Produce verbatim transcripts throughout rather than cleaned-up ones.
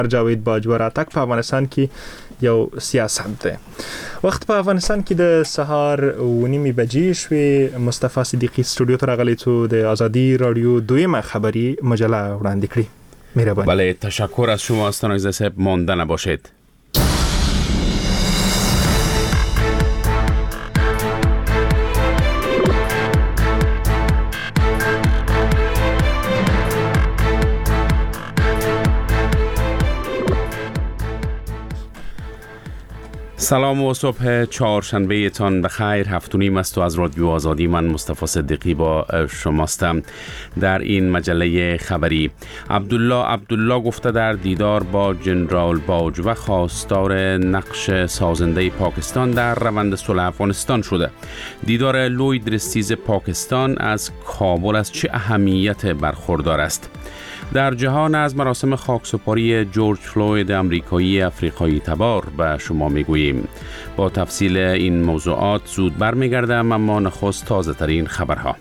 جاوید باجوه راتګ په افغانستان کې یو سیاست دی. وخت په افغانستان کې د سهار و نیمې بجې شوې. مصطفی صدیقی استودیو ته راغلی تو د آزادی رادیو دویمه خبری مجله وړاندې کړي. مهرباني. بله، تشکر از شما استانایزده صاحب. مانده نباشید. سلام و صبح چهارشنبه تان بخیر. هفت و نیم است و از رادیو آزادی من مصطفی صدیقی با شماستم. در این مجله خبری عبدالله عبدالله گفته در دیدار با جنرال باجوه خواستار نقش سازنده پاکستان در روند صلح افغانستان شده. دیدار لوید رستیز پاکستان از کابل از چه اهمیت برخوردار است؟ در جهان از مراسم خاکسپاری جورج فلوید امریکایی افریقایی تبار به شما میگوییم. با تفصیل این موضوعات زود برمیگردم، اما نخست تازه ترین خبرها.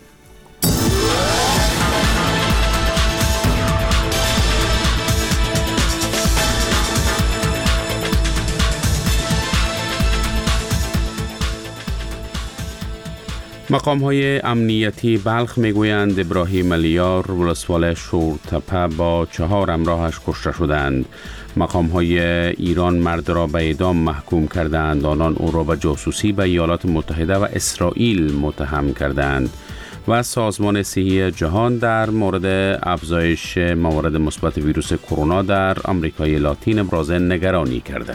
مقام‌های امنیتی بلخ میگویند ابراهیم الیار ولسوالی شورتپه با چهار همراهش کشته شدند. مقام‌های ایران مرد را به اعدام محکوم کردند. آنان او را به جاسوسی به ایالات متحده و اسرائیل متهم کردند. و سازمان صحی جهان در مورد افزایش موارد مثبت ویروس کرونا در آمریکای لاتین ابراز نگرانی کرده.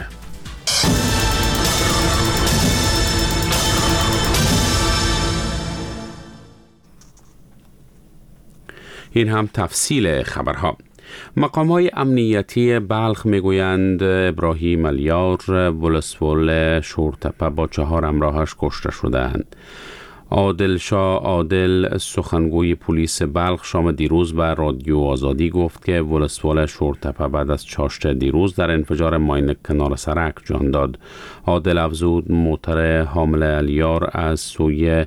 این هم تفصیل خبرها. مقام‌های امنیتی بلخ میگویند ابراهیم الیار ولسوالی شورتپه با چهار همراهش کشته شدند. عادل شاه عادل سخنگوی پلیس بلخ شام دیروز به رادیو آزادی گفت که ولسوالی شورتپه بعد از چاشت دیروز در انفجار ماین کنار سرک جان داد. عادل افزود موتر حامل الیار از سوی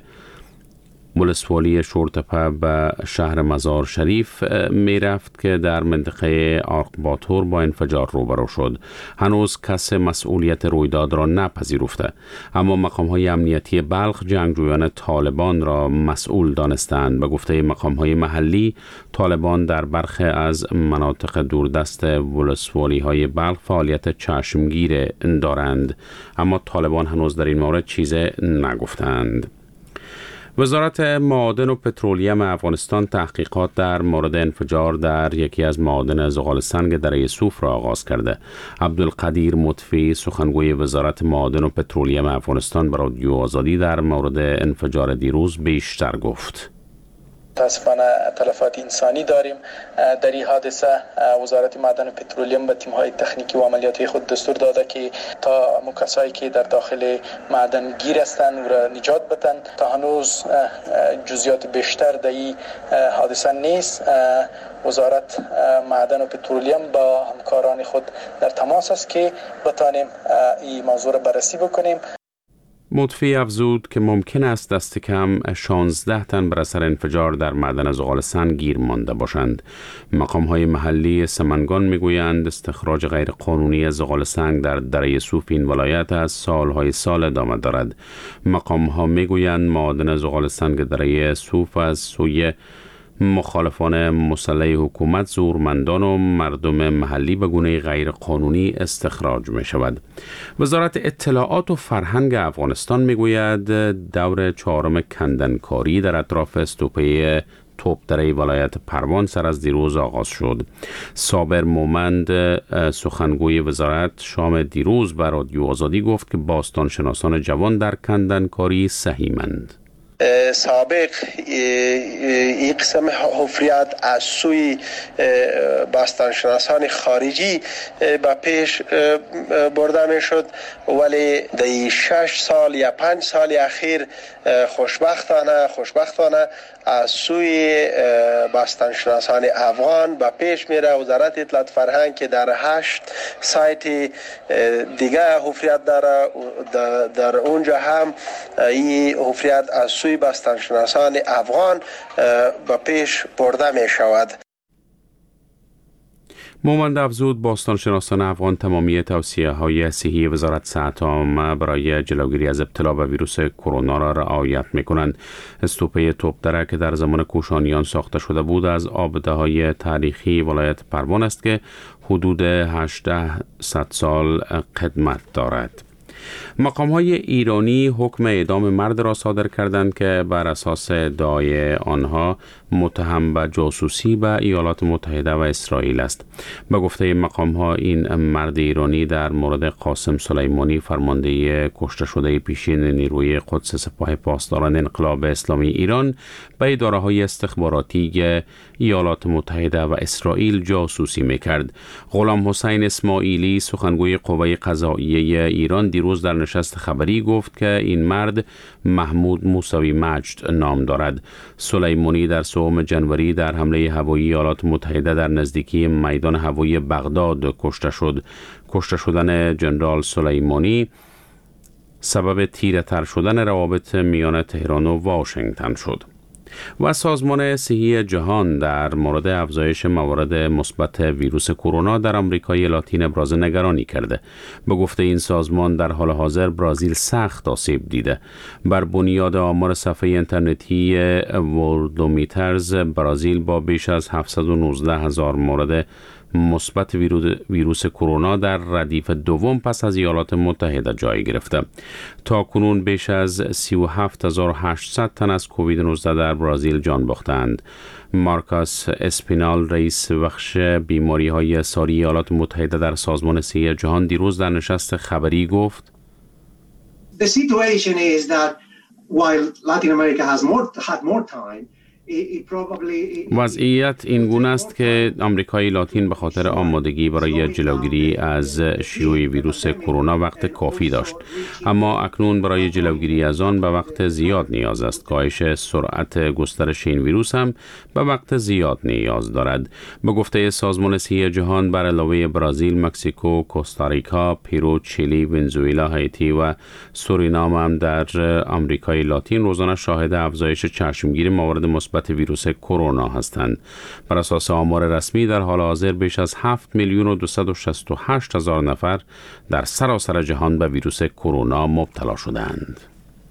ولسوالی شورتپه به شهر مزار شریف می رفت که در منطقه آرقباتور با انفجار روبرو شد. هنوز کس مسئولیت رویداد را نپذیرفته، اما مقام‌های امنیتی بلخ جنگجویان طالبان را مسئول دانستند. به گفته مقام‌های محلی، طالبان در برخی از مناطق دوردست ولسوالی‌های بلخ فعالیت چشمگیر دارند، اما طالبان هنوز در این مورد چیزی نگفتند. وزارت معادن و پترولیم افغانستان تحقیقات در مورد انفجار در یکی از معادن زغال سنگ دره صوف را آغاز کرده. عبدالقدیر مطفی سخنگوی وزارت معادن و پترولیم افغانستان به رادیو آزادی در مورد انفجار دیروز بیشتر گفت. متاسفانه تلفات انسانی داریم. در این حادثه وزارت معدن و پترولیم به تیم‌های تکنیکی و عملیاتی خود دستور داده که تا کسایی که در داخل معدن گیر هستند او را نجات بدن. تا هنوز جزئیات بیشتر در این حادثه نیست. وزارت معدن و پترولیم با همکاران خود در تماس است که بتانیم این موضوع را بررسی بکنیم. مطفی افزود که ممکن است دست کم شانزده تن بر اثر انفجار در معدن زغال سنگ گیر مانده باشند. مقام‌های محلی سمنگان میگویند استخراج غیرقانونی زغال سنگ در دره صوف این ولایت از سالهای سال ادامه دارد. مقام‌ها میگویند معادن زغال سنگ دره صوف از سوی مخالفان مسلح حکومت، زورمندان و مردم محلی به گونه غیر قانونی استخراج می شود. وزارت اطلاعات و فرهنگ افغانستان می گوید دور چهارم کندنکاری در اطراف استوپه توپدره ولایت پروان سر از دیروز آغاز شد. صابر مومند سخنگوی وزارت شام دیروز به رادیو آزادی گفت که باستانشناسان جوان در کندنکاری سهیمند. سابق این قسم حفریت از سوی باستانشناسان خارجی به پیش برده می شد، ولی در شش سال یا پنج سال اخیر خوشبختانه خوشبختانه از سوی باستانشناسان افغان به پیش میره. وزارت اطلاعات فرهنگ که در هشت سایت دیگه حفریت داره، در اونجا هم این حفریت از سوی باستانشناسان افغان به پیش برده می شود. مومند افزود باستانشناسان افغان تمامی توصیه‌های صحی وزارت صحت عامه برای جلوگیری از ابتلا به ویروس کرونا را رعایت می‌کنند. استوپه توپدره که در زمان کوشانیان ساخته شده بود از آبده‌های تاریخی ولایت پروان است که حدود هجده صد سال قدمت دارد. مقام‌های ایرانی حکم اعدام مرد را صادر کردند که بر اساس ادعای آنها متهم به جاسوسی به ایالات متحده و اسرائیل است. به گفته مقام‌ها این مرد ایرانی در مورد قاسم سلیمانی فرمانده کشته شده پیشین نیروی قدس سپاه پاسداران انقلاب اسلامی ایران به اداره‌های استخباراتی ایالات متحده و اسرائیل جاسوسی می‌کرد. غلام حسین اسماعیلی سخنگوی قوه قضاییه ایران دیروز در نشست خبری گفت که این مرد محمود موسوی مجد نام دارد. سلیمانی در سوم جنوری در حمله هوایی ایالات متحده در نزدیکی میدان هوایی بغداد کشته شد. کشته شدن جنرال سلیمانی سبب تیره تر شدن روابط میان تهران و واشنگتن شد. و سازمان صحی جهان در مورد افزایش موارد مثبت ویروس کرونا در آمریکای لاتین ابراز نگرانی کرده. به گفته این سازمان در حال حاضر برزیل سخت آسیب دیده. بر بنیاد آمار صفحه اینترنتی ورلدومیترز، برزیل با بیش از هفتصد و نوزده هزار مورد مثبت ویروس کرونا در ردیف دوم پس از ایالات متحده جای گرفته. تا کنون بیش از سی و هفت هزار و هشتصد تن از کووید نوزده در برزیل جان باختند. مارکاس اسپینال رئیس بخش بیماری های ساری ایالات متحده در سازمان صحی جهان دیروز در نشست خبری گفت: The situation is that while Latin America has more had more time, وضعیت این گونه است که آمریکای لاتین به خاطر آمادگی برای جلوگیری از شیوع ویروس کرونا وقت کافی داشت، اما اکنون برای جلوگیری از آن به وقت زیاد نیاز است. کاهش سرعت گسترش این ویروس هم به وقت زیاد نیاز دارد. به گفته سازمان صحی جهان، بر علاوه برزیل، مکزیکو، کوستاریکا، پیرو، چیلی، ونزوئلا، هایتی و سورینام هم در آمریکای لاتین روزانه شاهد افزایش چشمگیر موارد مثبت ویروس کرونا هستند. بر اساس آمار رسمی در حال حاضر بیش از هفت میلیون و دویست و شصت و هشت هزار نفر در سراسر جهان به ویروس کرونا مبتلا شدند.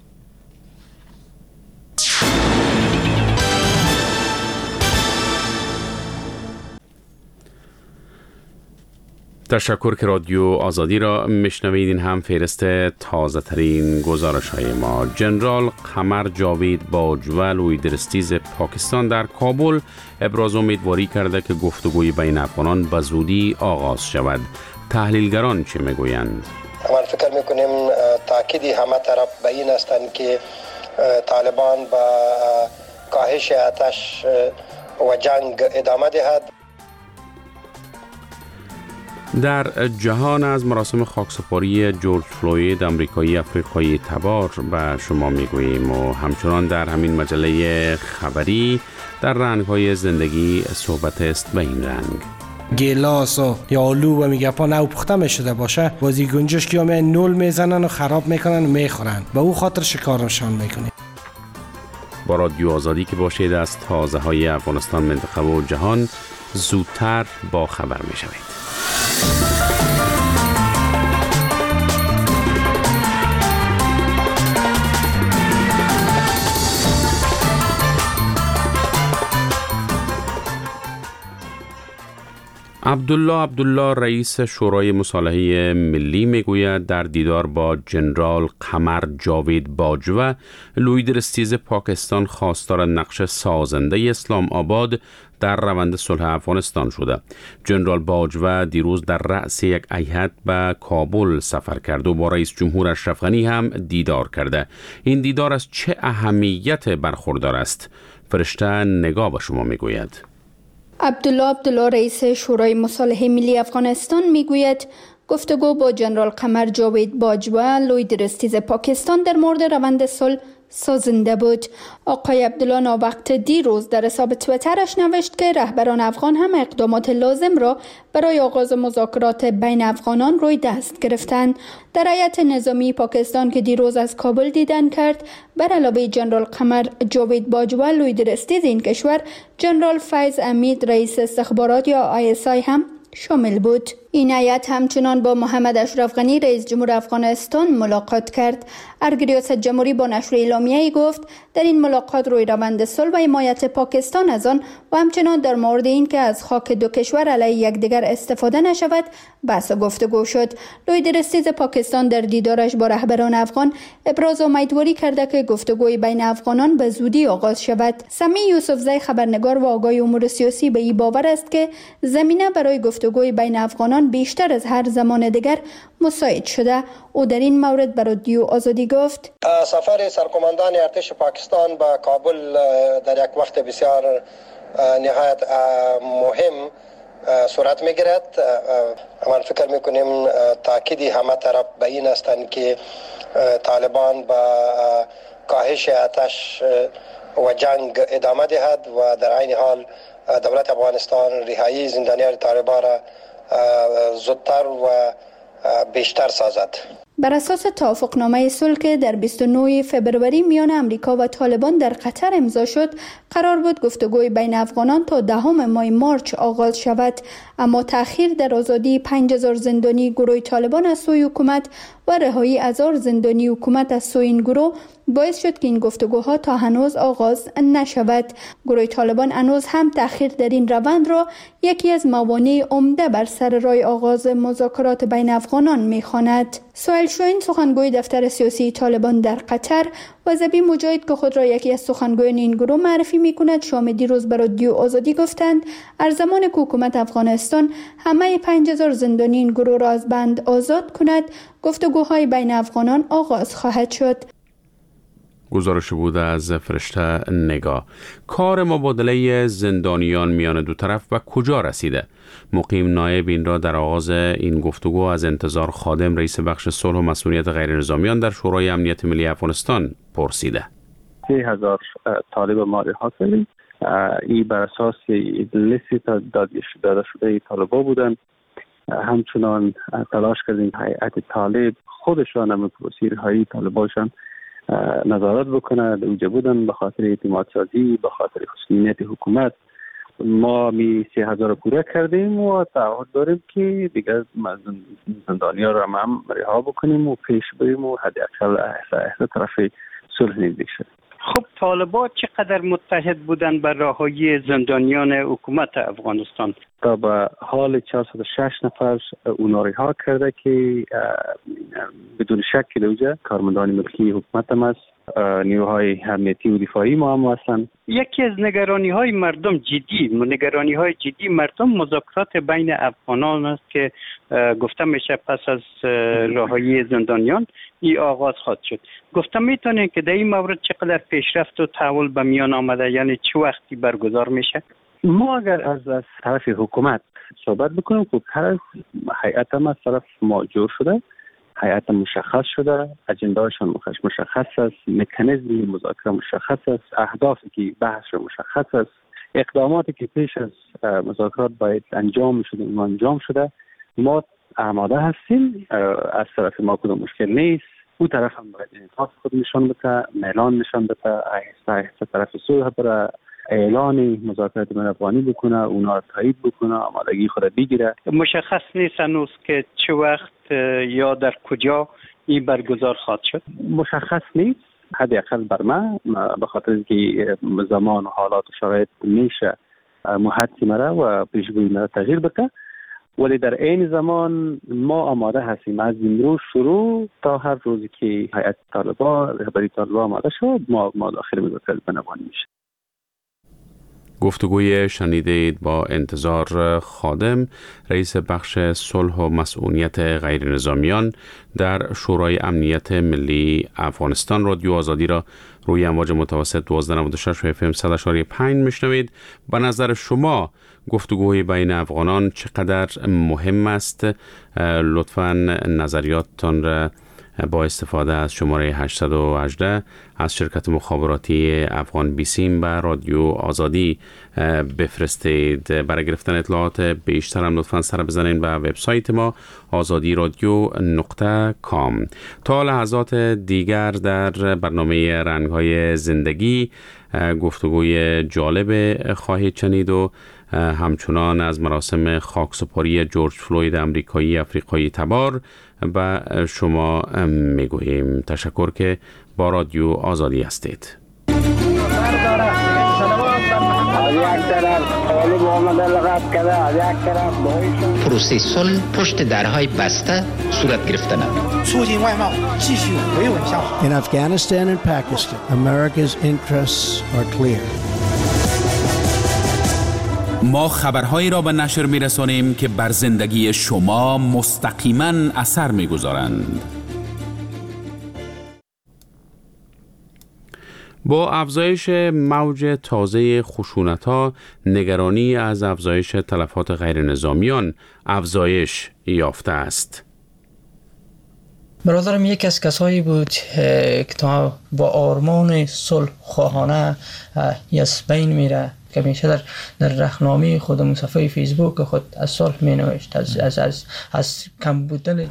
تشکر که رادیو آزادی را میشنوید. این هم فهرست تازه ترین گزارش های ما. جنرال قمر جاوید باجوه لویدرستیز پاکستان در کابل ابراز امیدواری کرده که گفتگوی بین افغانان به زودی آغاز شود. تحلیلگران چه میگویند؟ ما فکر میکنیم تاکید همه طرف به این هستند که طالبان با کاهش آتش و جنگ ادامه دهد. در جهان از مراسم خاکسپاری جورج فلوید امریکایی افریقایی تبار به شما میگوییم و همچنان در همین مجله خبری در رنگ‌های زندگی صحبت است به این رنگ. گلاس و یا آلو و میگپا نو پخته میشده باشه، بازی گنجش که همه نول میزنن و خراب میکنن و میخورن، به او خاطر شکارشان میکنیم. با رادیو آزادی که باشید از تازه های افغانستان، منطقه و جهان زودتر با خبر میشوید. عبدالله عبدالله رئیس شورای مصالحه ملی میگوید در دیدار با جنرال قمر جاوید باجوه لویدرستیز پاکستان خواستار نقش سازنده اسلام آباد در روند صلح افغانستان شده. جنرال باجوه دیروز در رأس یک هیئت به کابل سفر کرد و با رئیس جمهور اشرف غنی هم دیدار کرده. این دیدار از چه اهمیت برخوردار است؟ فرشته نگاه به شما میگوید. عبدالله عبدالله رئیس شورای مصالحه ملی افغانستان میگوید گفتگو با جنرال قمر جاوید باجوه لویدرستیز پاکستان در مورد روند صلح سازنده بود. آقای عبدالله ناوقت دیروز در حساب تویترش نوشت که رهبران افغان هم اقدامات لازم را برای آغاز مذاکرات بین افغانان روی دست گرفتند. در هیئت نظامی پاکستان که دیروز از کابل دیدن کرد، بر علاوه جنرال قمر جاوید باجوه لویدرستیز این کشور، جنرال فیض امید رئیس استخبارات یا آی اس آی هم شامل بود. این هیئت همچنان با محمد اشرف غنی رئیس جمهور افغانستان ملاقات کرد. ارگ ریاست جمهوری با نشر اعلامیه‌ای گفت در این ملاقات روی روند صلح و حمایت پاکستان از آن و همچنان در مورد این که از خاک دو کشور علیه یکدیگر استفاده نشود بحث و گفتگو شد. لوی درستیز پاکستان در دیدارش با رهبران افغان ابراز امیدواری کرده که گفتگوی بین افغانان به زودی آغاز شود. سمیع یوسفزی خبرنگار و آگاه امور سیاسی به این باور است که زمینه برای گفتگوی بین افغانان بیشتر از هر زمان دیگر مساعد شده. او در این مورد به رادیو آزادی گفت: سفر سرکوماندان ارتش پاکستان به کابل در یک وقت بسیار نهایت مهم صورت میگیرد. من فکر میکنیم تاکیدی همه طرف به این هستند که طالبان با کاهش آتش و جنگ ادامه دهد و در عین حال دولت افغانستان رهایی زندانیان طالبان را زودتر و بیشتر سازد. بر اساس توافقنامه صلح که در بیست و نه فبروری میان امریکا و طالبان در قطر امضا شد، قرار بود گفتگوی بین افغانان تا دهم ماه مارچ آغاز شود، اما تأخیر در آزادی پنج هزار زندانی گروه طالبان از سوی حکومت و رهایی هزار زندانی حکومت از سوی این گروه باعث شد که این گفتگوها تا هنوز آغاز نشود. گروه طالبان هنوز هم تأخیر در این روند را یکی از موانع عمده بر سر راه آغاز مذاکرات بین افغانان می‌خواند. سهیل شاهین سخنگوی دفتر سیاسی طالبان در قطر و ذبیح مجاهد که خود را یکی از سخنگویان این گروه معرفی می‌کند شام دیروز به رادیو آزادی گفتند از زمان که حکومت افغانستان همه پنج هزار زندانی این گروه را از بند آزاد کند گفتگوهای بین افغانان آغاز خواهد شد. گزارش بود از فرشته نگاه. کار مبادله زندانیان میان دو طرف و کجا رسیده؟ مقیم نایب این را در آغاز این گفتگو از انتظار خادم رئیس بخش صلح و مسئولیت غیر نظامیان در شورای امنیت ملی افغانستان پرسیده. سه هزار طالب ما رها کردیم. این بر اساس لیستی داده شده طالبا بودند. همچنان تلاش کردیم هیئت طالب خودشان هم پروسی رهایی طالباشان نظارت بکنه. اوجه بودن به خاطر اعتماد سازی، به خاطر خصوصیت حکومت. ما می سه هزار پوره کردیم و تعهد داریم که دیگر زندانیان را هم رها بکنیم و پیش بریم و حداقل احسا طرف صلح نزدیک شد. خب طالبان چقدر متحد بودن بر رهایی زندانیان حکومت افغانستان؟ تا به حال چهارصد و شش نفر اونا رها کرده که بدون شک که کارمندان ملکی حکومت هم است، نیروهای امنیتی و دفاعی ما هم هستند. یکی از نگرانی های مردم جدی نگرانی های جدی مردم مذاکرات بین افغانان است که گفته میشه پس از رهایی زندانیان این آغاز خواهد شد. گفته میتونه که در این مورد چقدر پیشرفت و تحول به میان آمده، یعنی چه وقتی برگزار میشه؟ ما اگر از از طرف حکومت صحبت بکنیم خب هر از هیئت هم از طرف ما جور شده، هیئت مشخص شده، اجندهاشون مشخص است، مکانیزم مذاکره مشخص است، اهدافی که بحث مشخص است، اقداماتی که پیش از مذاکرات باید انجام شده اون انجام شده. ما آماده هستیم، از طرف ما کدوم مشکل نیست. او طرف هم باید انعطاف خود نشان بده، میلان نشان بده، آهسته آهسته طرف صلح برای اعلان مذاکرات بین افغانی بکنه، اونا رو تایید بکنه، آمادگی خود بگیره. مشخص نیست هنوز که چه وقت یا در کجا این برگزار خواهد شد؟ مشخص نیست، حداقل بر من، به خاطر اینکه زمان و حالات و شرایط میشه محدثی مرا و پیشگویی مرا تغییر بده، ولی در این زمان ما آماده هستیم از امروز شروع تا هر روزی که هیئت طالبان رهبری طالبان آماده شد ما ما داخل مذاکرات بین افغانی میشه. گفتگوی شنیدید با انتظار خادم رئیس بخش صلح و مسئولیت غیر نظامیان در شورای امنیت ملی افغانستان. رادیو آزادی را روی امواج متوسط دوازده نود و شش و اف ام صد و شش و پنج میشنوید. به نظر شما گفتگوی بین افغانان چقدر مهم است؟ لطفاً نظریاتتان را با استفاده از شماره هشتصد و هجده از شرکت مخابراتی افغان بیسیم به رادیو آزادی بفرستید. برای گرفتن اطلاعات بیشتر هم لطفاً سر بزنید به وبسایت ما آزادی رادیو نقطه کام. تا لحظات دیگر در برنامه رنگ‌های زندگی گفتگوی جالب خواهید شنید و همچنان از مراسم خاکسپاری جورج فلوید امریکایی افریقایی تبار به شما میگوییم. تشکر که با رادیو آزادی هستید. پروسه صلح پشت درهای بسته صورت گرفتن. In Afghanistan and Pakistan, America's interests are clear. ما خبرهایی را به نشر می‌رسانیم که بر زندگی شما مستقیما اثر می‌گذارند. با افزایش موج تازه خشونت‌ها، نگرانی از افزایش تلفات غیر نظامیان افزایش یافته است. برادرم یک از کسایی بود که تا با آرمان صلح خواهانه از بین میره، که میشه در در رخنامه خود صفحه فیسبوک خود از صلح می نوشت، از از از, از کم بودن.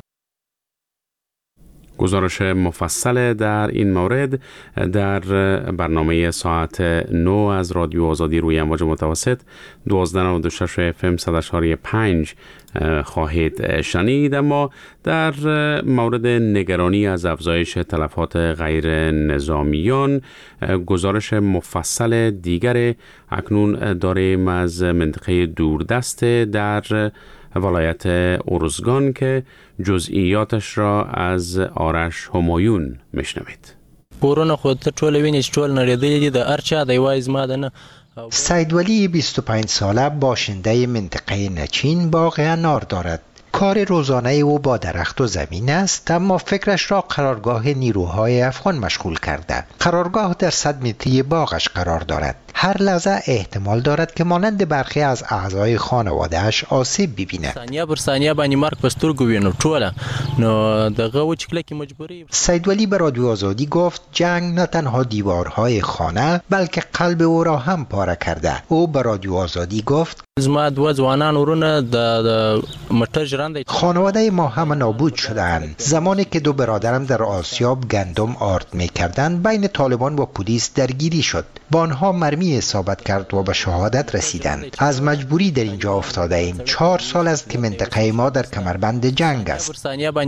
گزارش مفصل در این مورد در برنامه ساعت نه از رادیو آزادی روی امواج متوسط دوازده و دو شش اف ام صد و چهار و پنج خواهید شنید. اما در مورد نگرانی از افزایش تلفات غیر نظامیان گزارش مفصل دیگر اکنون داریم از منطقه دوردست در ولایت ارزگان که جزئیاتش را از آرش همایون میشنوید. پورونه خود ټول ویني ټول نړیدلې دي د ارچا د وایز ما نه. سید ولی بیست و پنج ساله باشنده منطقه نچین باغ انار دارد. کار روزانه او با درخت و زمین است، اما فکرش را قرارگاه نیروهای افغان مشغول کرده. قرارگاه در صد متری باغش قرار دارد. هر لحظه احتمال دارد که مانند برخی از اعضای خانواده‌اش آسیب ببیند. ثانیه بر ثانیه باندې مرګ په سترګو وینو ټوله نو دغه و چکله کی مجبوری. سید ولی به رادیو آزادی گفت جنگ نه تنها دیوارهای خانه بلکه قلب او را هم پاره کرده. او به رادیو آزادی گفت زما دو ځوانان ورونه د مټر ژرند خانواده ما هم نابود شدند. زمانی که دو برادرم در آسیاب گندم آرد می‌کردند بین طالبان و پلیس درگیری شد. با آنها مرمی اصابت کرد و به شهادت رسیدند. از مجبوری در اینجا افتاده ایم. چهار سال است که منطقه ما در کمربند جنگ است.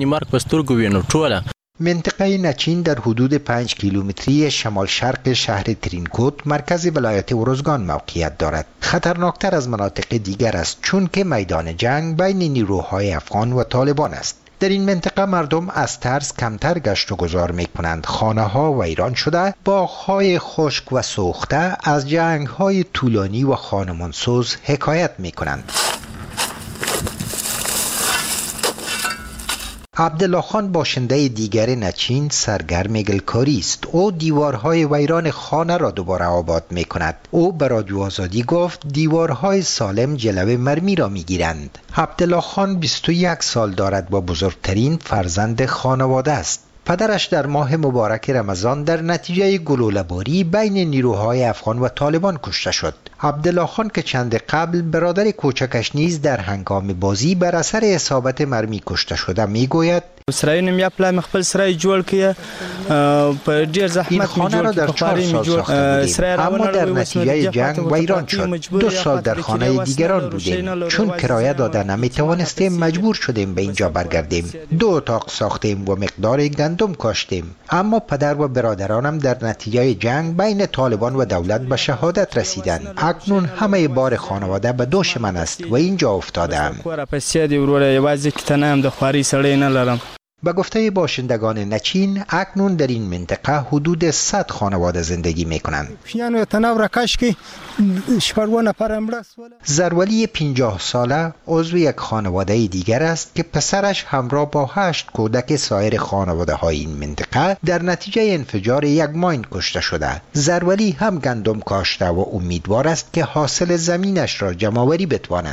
منطقه نچین در حدود پنج کیلومتری شمال شرق شهر ترینکوت مرکز ولایت ارزگان موقعیت دارد. خطرناکتر از مناطق دیگر است چون که میدان جنگ بین نیروهای افغان و طالبان است. در این منطقه مردم از ترس کمتر گشت و گذار می کنند. خانه ها ویران شده، باغ‌های خشک و سوخته از جنگ‌های طولانی و خانمانسوز حکایت می کنند. عبدالله خان باشنده دیگر نچین سرگرم گلکاری است. او دیوارهای ویران خانه را دوباره آباد می کند. او به رادیو آزادی گفت دیوارهای سالم جلوه مرمی را می گیرند. عبدالله خان بیست و یک سال دارد و بزرگترین فرزند خانواده است. پدرش در ماه مبارک رمضان در نتیجه گلوله‌باری بین نیروهای افغان و طالبان کشته شد. عبدالله خان که چند قبل برادر کوچکش نیز در هنگام بازی بر اثر اصابت مرمی کشته شده میگوید سرای نمی پلان خپل سرای جوړ کړ په ډیر زحمت این خانه را در چهار سال ساخته بودیم، اما در نتیجه جنگ ویران شد. دو سال در خانه دیگران بودیم. چون کرایه داده نمی توانستیم مجبور شدیم به اینجا برگردیم. دو اتاق ساختیم و مقدار گندم کاشتیم. اما پدر و برادرانم در نتیجه جنگ بین طالبان و دولت به شهادت رسیدند. اکنون همه بار خانواده به دوش من است و اینجا افتادم. به گفته باشندگان نچین اکنون در این منطقه حدود صد خانواده زندگی می کنند. زرولی پنجاه ساله عضو یک خانواده دیگر است که پسرش همراه با هشت کودک سایر خانواده های این منطقه در نتیجه انفجار یک ماین کشته شده. زرولی هم گندم کاشته و امیدوار است که حاصل زمینش را جمع‌آوری بتواند.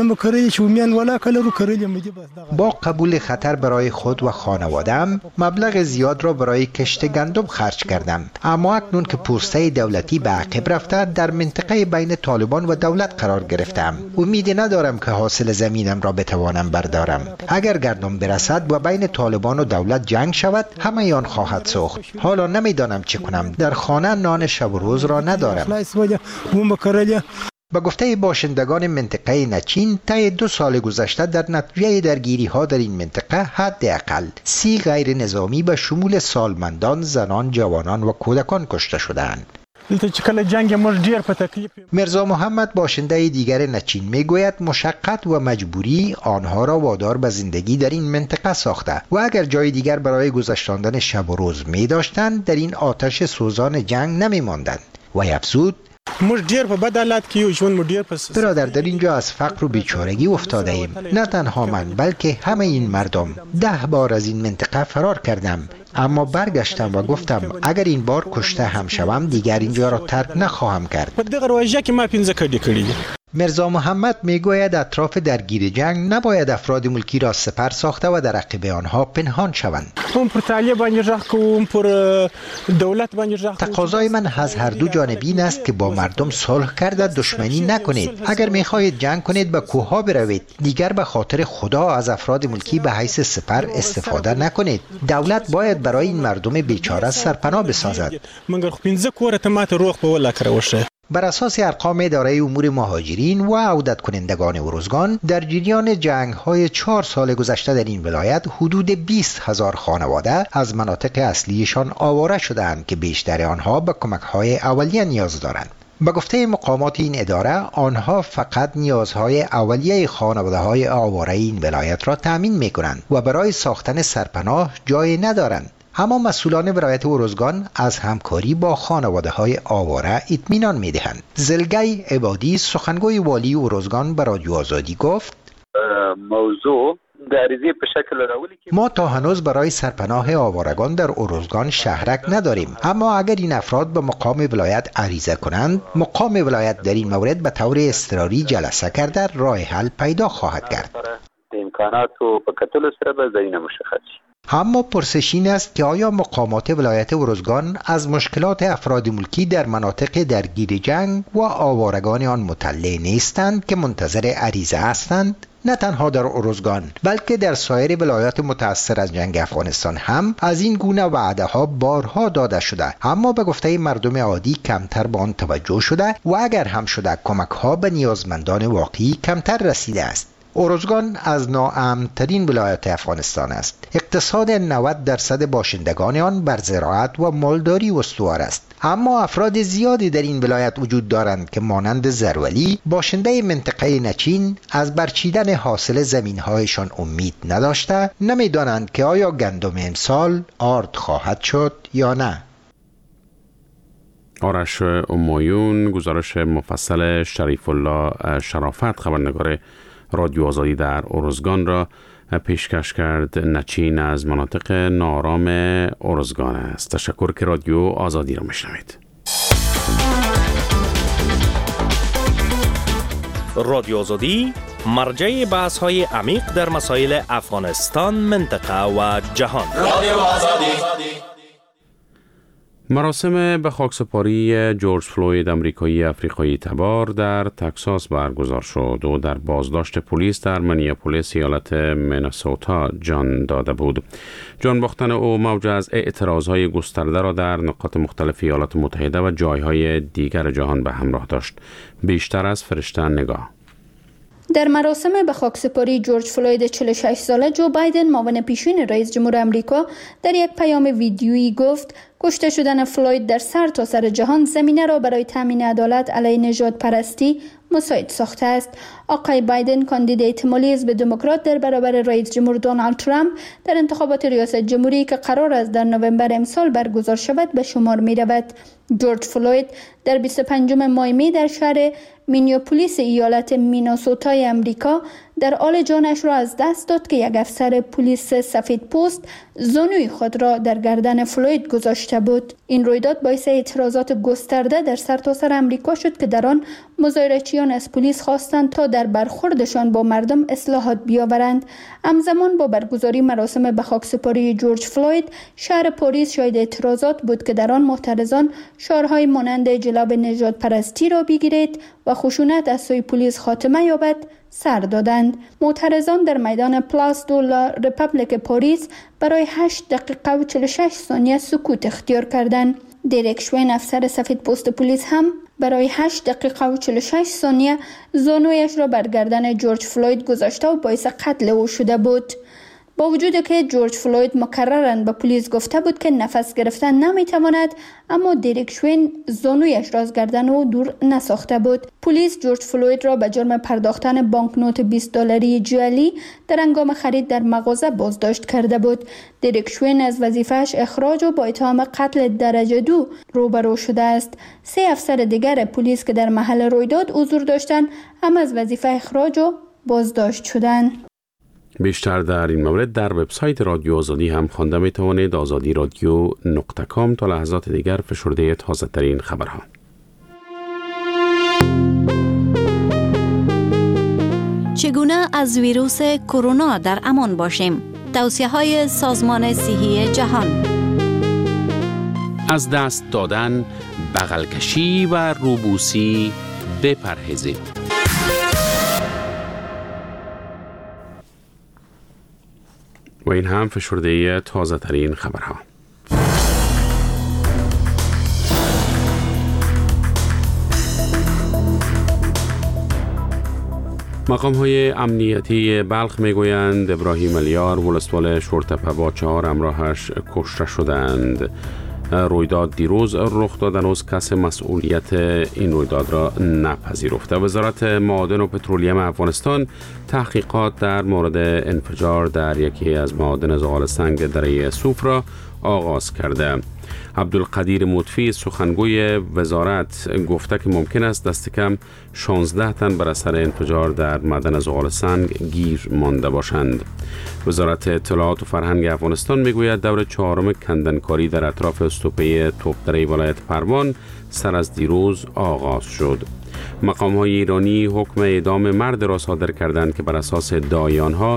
با قبول خطر برای خود و خانواده‌ام مبلغ زیاد را برای کشت گندم خرج کردم، اما اکنون که پوسته دولتی به عقب رفته در منطقه بین طالبان و دولت قرار گرفتم. امیدی ندارم که حاصل زمینم را بتوانم بردارم. اگر گندم برسد و بین طالبان و دولت جنگ شود همه آن خواهد سوخت. حالا نمیدانم چه کنم. در خانه نان شب و روز را ندارم. به گفته باشندگان منطقه نچین، طی دو سال گذشته در نتیجه درگیری ها در این منطقه حداقل سی غیر نظامی به شمول سالمندان، زنان، جوانان و کودکان کشته شدند. مرزا محمد باشنده دیگر نچین میگوید مشقت و مجبوری آنها را وادار به زندگی در این منطقه ساخته و اگر جای دیگر برای گذشتاندن شب و روز می داشتند در این آتش سوزان جنگ نمی ماندند. و افزود برادر، در اینجا از فقر و بیچارگی افتاده ایم. نه تنها من بلکه همه این مردم. ده بار از این منطقه فرار کردم، اما برگشتم و گفتم اگر این بار کشته هم شوم دیگر اینجا را ترک نخواهم کرد. مرزا محمد میگوید اطراف درگیر جنگ نباید افراد ملکی را سپر ساخته و در عقب آنها پنهان شوند. تقاضای من از هر دو جانبین است که با مردم صلح کرده دشمنی نکنید. اگر میخواهید جنگ کنید به کوهها بروید، دیگر به خاطر خدا از افراد ملکی به حیث سپر استفاده نکنید. دولت باید برای این مردم بیچاره سرپناه بسازد. بر اساس ارقام اداره امور مهاجرین و عودت کنندگان ارزگان، در جریان جنگ های چهار سال گذشته در این ولایت حدود بیست هزار خانواده از مناطق اصلیشان آواره شدند که بیشتر آنها به کمک های اولیه نیاز دارند. به گفته مقامات این اداره، آنها فقط نیازهای اولیه خانواده های آواره این ولایت را تأمین می کنند و برای ساختن سرپناه جای ندارند. اما مسئولان ولایت ارزگان از همکاری با خانواده های آواره اطمینان می دهند. زلگی عبادی، سخنگوی والی ارزگان، به رادیو آزادی گفت موضوع دریزی به شکل راولی که ما تا هنوز برای سرپناه آوارگان در ارزگان شهرک نداریم، اما اگر این افراد به مقام ولایت عریضه کنند، مقام ولایت در این مورد به طور اضطراری جلسه کرده راه حل پیدا خواهد کرد. امکانات و به کتل سره به زمین مشخص. اما پرسش این است که آیا مقامات ولایت ارزگان از مشکلات افراد ملکی در مناطق درگیر جنگ و آوارگان آن مطلع نیستند که منتظر عریضه هستند؟ نه تنها در ارزگان بلکه در سایر ولایات متاثر از جنگ افغانستان هم از این گونه وعده ها بارها داده شده، اما به گفته مردم عادی کمتر به آن توجه شده و اگر هم شده کمک ها به نیازمندان واقعی کمتر رسیده است. ارزگان از ناامن‌ترین ولایات افغانستان است. اقتصاد نود درصد باشندگان آن بر زراعت و مالداری استوار است. اما افراد زیادی در این ولایت وجود دارند که مانند زرولی، باشنده منطقه نچین، از برچیدن حاصل زمین‌هایشان امید نداشته، نمی‌دانند که آیا گندم امسال آرد خواهد شد یا نه. آرش امایون گزارش مفصل شریف الله شرافت، خبرنگار رادیو آزادی در ارزگان، را پیشکش کرد. نچین از مناطق نارام ارزگان است. تشکر که رادیو آزادی را میشنوید. رادیو آزادی مرجع بحث های عمیق در مسائل افغانستان، منطقه و جهان. رادیو آزادی. مراسم به خاکسپاری جورج فلوید، امریکایی افریقایی تبار، در تگزاس برگزار شد و در بازداشت پلیس در منیاپولیس ایالت مینسوتا جان داده بود. جان باختن او موج از اعتراضهای گسترده را در نقاط مختلف ایالات متحده و جایهای دیگر جهان به همراه داشت. بیشتر از فرشته نگاه. در مراسم به خاکسپاری جورج فلوید چهل و شش ساله، جو بایدن، معاون پیشین رئیس جمهور آمریکا، در یک پیام ویدیویی گفت کشته شدن فلوید در سر تا سر جهان زمینه را برای تامین عدالت علیه نژاد پرستی مساعد ساخته است. آقای بایدن، کاندید احتمالی حزب دموکرات در برابر رئیس جمهور دونالد ترامپ در انتخابات ریاست جمهوری که قرار است در نوامبر امسال برگزار شود به شمار می رود. جورج فلوید در بیست و پنجم ماه می در شهر مینیاپولیس ایالت میناسوتای امریکا در آل جانش را از دست داد که یک افسر پلیس سفید پوست زانوی خود را در گردن فلوید گذاشته بود. این رویداد باعث اعتراضات گسترده در سرتاسر امریکا شد که در آن مظاهره‌چیان از پلیس خواستند تا در برخوردشان با مردم اصلاحات بیاورند. همزمان با برگزاری مراسم به خاکسپاری جورج فلوید، شهر پاریس شاهد اعتراضات بود که در آن معترضان شعارهای مانند جلاب نژاد پرستی را بگیرید و خشونت از سوی پلیس خاتمه یابد سر دادند. معترضان در میدان پلاس دو لا رپابلیک پاریس برای هشت دقیقه و چهل و شش ثانیه سکوت اختیار کردند. دریک شوین، افسر سفید پوست پلیس، هم برای هشت دقیقه و چهل و شش ثانیه زانویش را بر گردن جورج فلوید گذاشته و باعث قتل او شده بود. با وجود که جورج فلوید مکرراً به پلیس گفته بود که نفس گرفتن نمیتواند، اما دریک شوین زانویش را از گردن او دور نساخته بود. پلیس جورج فلوید را به جرم پرداختن بانکنوت بیست دلاری جعلی در هنگام خرید در مغازه بازداشت کرده بود. دریک شوین از وظیفه‌اش اخراج و با اتهام قتل درجه دو روبرو شده است. سه افسر دیگر پلیس که در محل رویداد حضور داشتند هم از وظیفه اخراج و بازداشت شدند. بیشتر در این مورد در وبسایت رادیو آزادی هم خوانده می توانید. آزادی رادیو نقطه کام. تا لحظات دیگر فشرده تازه ترین خبرها. چگونه از ویروس کرونا در امان باشیم؟ توصیه های سازمان صحی جهان. از دست دادن، بغل کشی و روبوسی بپرهیزید. و این هم فشرده تازه ترین خبرها. مقام های امنیتی بلخ میگویند ابراهیم الیار ولسوال شورتپه با چهار همراهش کشته شدند. رویداد دیروز رخ داد، هنوز کس مسئولیت این رویداد را نپذیرفته. وزارت معادن و پترولیم افغانستان تحقیقات در مورد انفجار در یکی از معادن زغال سنگ دره سوف را آغاز کرده. عبدالقدیر مطفی سخنگوی وزارت گفته که ممکن است دست کم شانزده تن بر اثر انفجار در معدن زغال سنگ گیر مانده باشند. وزارت اطلاعات و فرهنگ افغانستان میگوید دور چهارم کندنکاری در اطراف استوپه توپدره ولایت پروان سر از دیروز آغاز شد. مقام های ایرانی حکم اعدام مرد را صادر کردند که بر اساس ادعای آنها